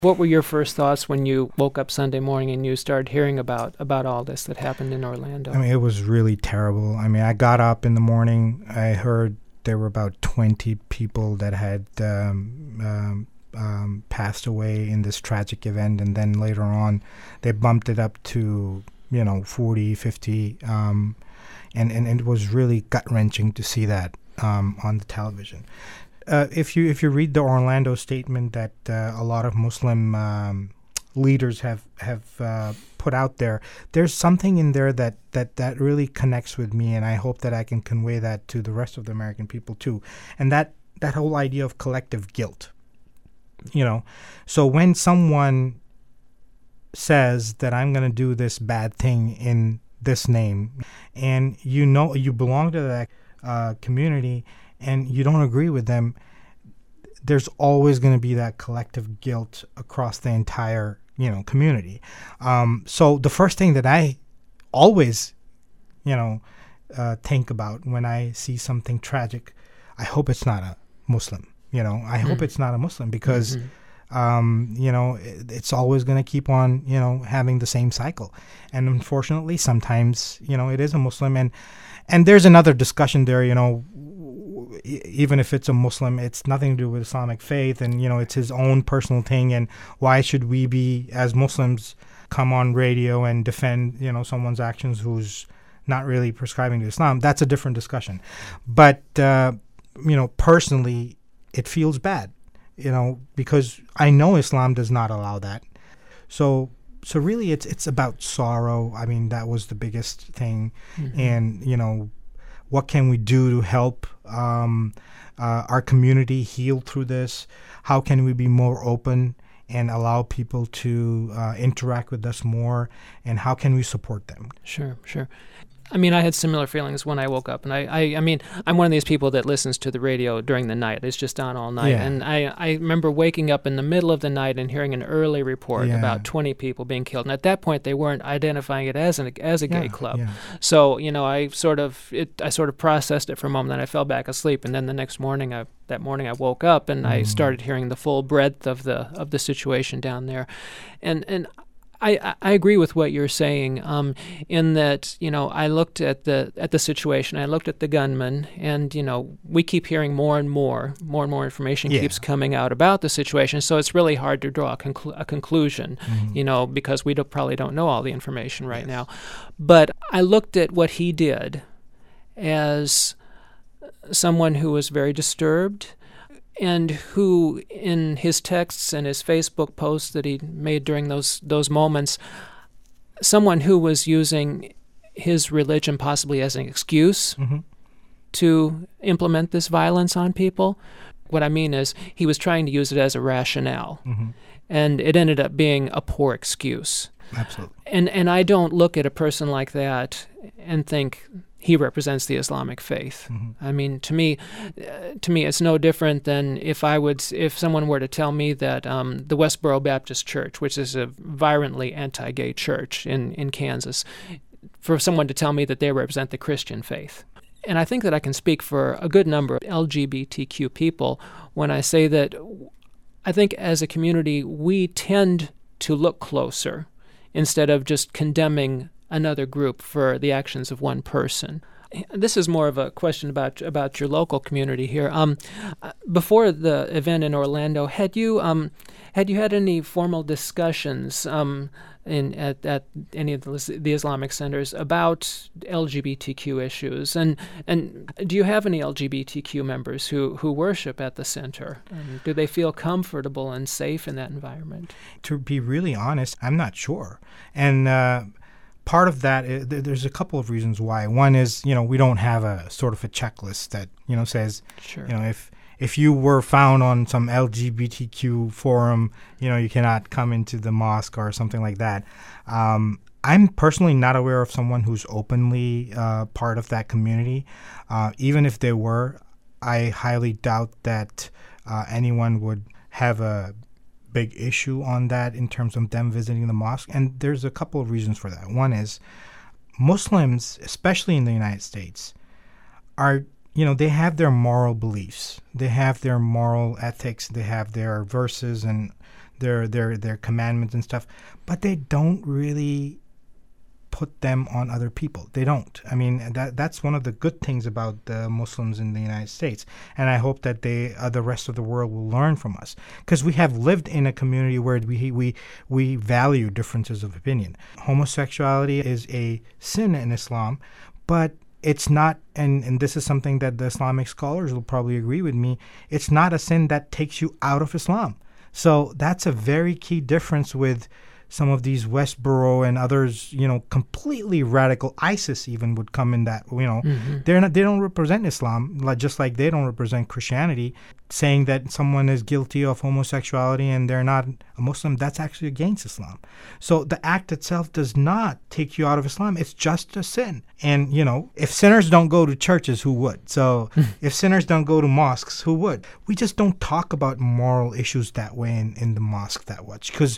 What were your first thoughts when you woke up Sunday morning and you started hearing about all this that happened in Orlando? I mean, it was really terrible. I mean, I got up in the morning. I heard there were about 20 people that had passed away in this tragic event. And then later on, they bumped it up to, 40, 50. And it was really gut-wrenching to see that on the television. If you read the Orlando statement that a lot of Muslim leaders have put out there, there's something in there that really connects with me, and I hope that I can convey that to the rest of the American people too. And that whole idea of collective guilt. So when someone says that I'm going to do this bad thing in this name, and you belong to that community, and you don't agree with them, there's always going to be that collective guilt across the entire, community. So the first thing that I always, think about when I see something tragic, I hope it's not a Muslim. I hope it's not a Muslim because, it's always going to keep on, having the same cycle. And unfortunately, sometimes, it is a Muslim. And there's another discussion there, even if it's a Muslim, it's nothing to do with Islamic faith, and it's his own personal thing. And why should we be, as Muslims, come on radio and defend someone's actions who's not really prescribing to Islam? That's a different discussion. But personally, it feels bad, because I know Islam does not allow that. So really, it's about sorrow. I mean, that was the biggest thing, and what can we do to help our community heal through this? How can we be more open and allow people to interact with us more? And how can we support them? Sure. I mean, I had similar feelings when I woke up, and I mean, I'm one of these people that listens to the radio during the night. It's just on all night, Yeah. and I remember waking up in the middle of the night and hearing an early report about 20 people being killed, and at that point, they weren't identifying it as a gay club. Yeah. So I sort of processed it for a moment, and I fell back asleep, and then the next morning, I woke up and I started hearing the full breadth of the situation down there, and I agree with what you're saying, in that, I looked at the situation, I looked at the gunman, and, we keep hearing more and more information keeps coming out about the situation, so it's really hard to draw a conclusion, because we probably don't know all the information right now. But I looked at what he did as someone who was very disturbed, and who, in his texts and his Facebook posts that he made during those moments, someone who was using his religion possibly as an excuse to implement this violence on people. What I mean is, he was trying to use it as a rationale, and it ended up being a poor excuse. Absolutely. And I don't look at a person like that and think he represents the Islamic faith. I mean, to me, it's no different than if someone were to tell me that the Westboro Baptist Church, which is a violently anti-gay church in Kansas, for someone to tell me that they represent the Christian faith. And I think that I can speak for a good number of LGBTQ people when I say that I think as a community, we tend to look closer instead of just condemning another group for the actions of one person. This is more of a question about your local community here. Before the event in Orlando, had you had any formal discussions at any of the Islamic centers about LGBTQ issues? And do you have any LGBTQ members who worship at the center? Do they feel comfortable and safe in that environment? To be really honest, I'm not sure. And part of that, there's a couple of reasons why. One is, we don't have a sort of a checklist that, says, sure, if you were found on some LGBTQ forum, you cannot come into the mosque or something like that. I'm personally not aware of someone who's openly part of that community. Even if they were, I highly doubt that anyone would have a big issue on that in terms of them visiting the mosque. And there's a couple of reasons for that. One is Muslims, especially in the United States, are, they have their moral beliefs. They have their moral ethics. They have their verses and their commandments and stuff, but they don't really put them on other people. They don't. I mean, that's one of the good things about the Muslims in the United States, and I hope that the rest of the world will learn from us, because we have lived in a community where we value differences of opinion. Homosexuality is a sin in Islam, but it's not, and this is something that the Islamic scholars will probably agree with me, it's not a sin that takes you out of Islam. So that's a very key difference with some of these Westboro and others, completely radical. ISIS even would come in that, they don't represent Islam, just like they don't represent Christianity. Saying that someone is guilty of homosexuality and they're not a Muslim, that's actually against Islam. So the act itself does not take you out of Islam. It's just a sin. And, if sinners don't go to churches, who would? So if sinners don't go to mosques, who would? We just don't talk about moral issues that way in the mosque that much, because,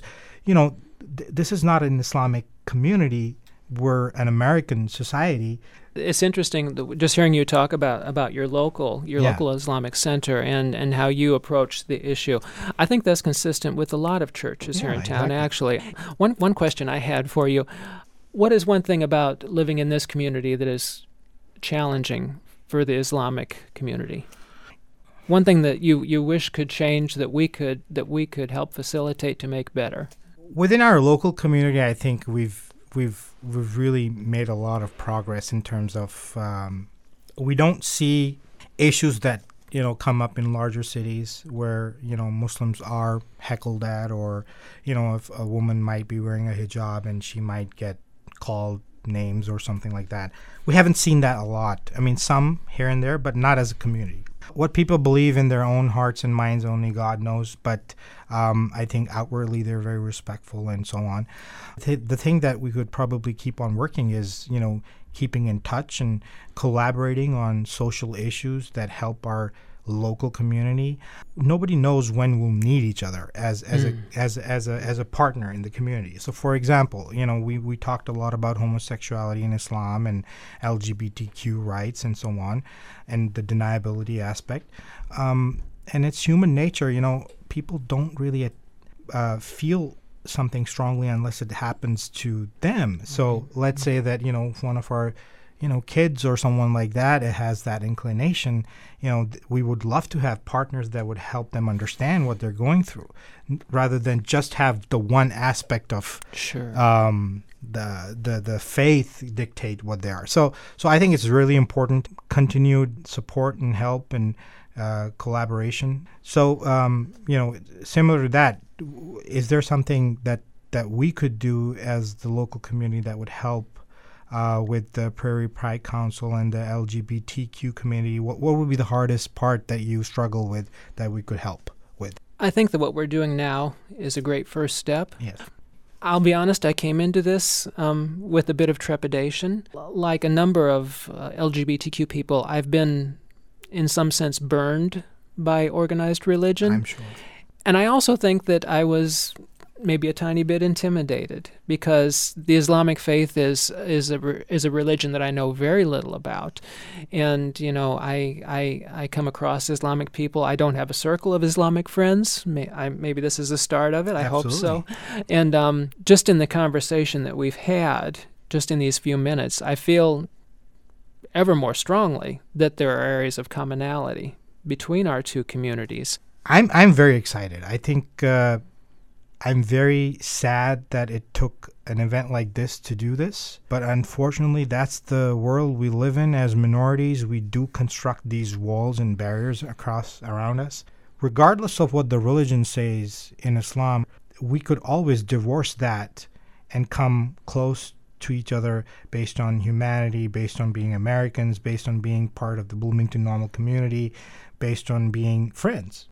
this is not an Islamic community. We're an American society. It's interesting just hearing you talk about your local Islamic center and how you approach the issue. I think that's consistent with a lot of churches here in town, actually. One question I had for you, what is one thing about living in this community that is challenging for the Islamic community? One thing that you wish could change that we could help facilitate to make better? Within our local community, I think we've really made a lot of progress in terms of we don't see issues that come up in larger cities where Muslims are heckled at, or if a woman might be wearing a hijab and she might get called names or something like that. We haven't seen that a lot. I mean, some here and there, but not as a community. What people believe in their own hearts and minds, only God knows. But I think outwardly they're very respectful and so on. The thing that we could probably keep on working is, keeping in touch and collaborating on social issues that help our local community. Nobody knows when we'll need each other as a partner in the community. So, for example, we talked a lot about homosexuality in Islam and LGBTQ rights and so on, and the deniability aspect. And it's human nature. People don't really feel something strongly unless it happens to them. So let's say that one of our kids or someone like that, it has that inclination, we would love to have partners that would help them understand what they're going through, rather than just have the one aspect of the faith dictate what they are. So I think it's really important, continued support and help and collaboration. So, similar to that, is there something that we could do as the local community that would help with the Prairie Pride Council and the LGBTQ community? What would be the hardest part that you struggle with that we could help with? I think that what we're doing now is a great first step. Yes. I'll be honest, I came into this with a bit of trepidation. Like a number of LGBTQ people, I've been, in some sense, burned by organized religion. I'm sure. And I also think that I was maybe a tiny bit intimidated, because the Islamic faith is a religion that I know very little about, and I come across Islamic people. I don't have a circle of Islamic friends. Maybe this is the start of it. I hope so. And just in the conversation that we've had, just in these few minutes, I feel ever more strongly that there are areas of commonality between our two communities. I'm very excited. I think. I'm very sad that it took an event like this to do this, but unfortunately that's the world we live in. As minorities, we do construct these walls and barriers around us. Regardless of what the religion says in Islam, we could always divorce that and come close to each other based on humanity, based on being Americans, based on being part of the Bloomington Normal community, based on being friends.